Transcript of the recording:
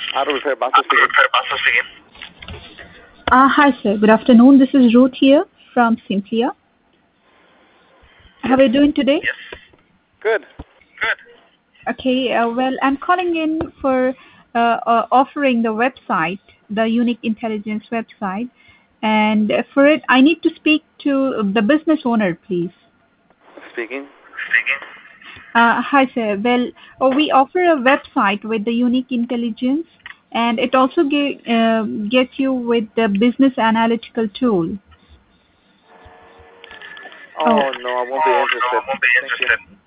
Auto Repair Basu speaking. Hi, sir. Good afternoon. This is Ruth here from Simplia. How are you doing today? Good. Okay, well, I'm calling in for offering the website, the Unique Intelligence website. And for it, I need to speak to the business owner, please. Speaking. Hi, sir. Well, we offer a website with the Unique Intelligence, and it also gets you with the business analytical tool. Oh no, I won't be interested. Thank you.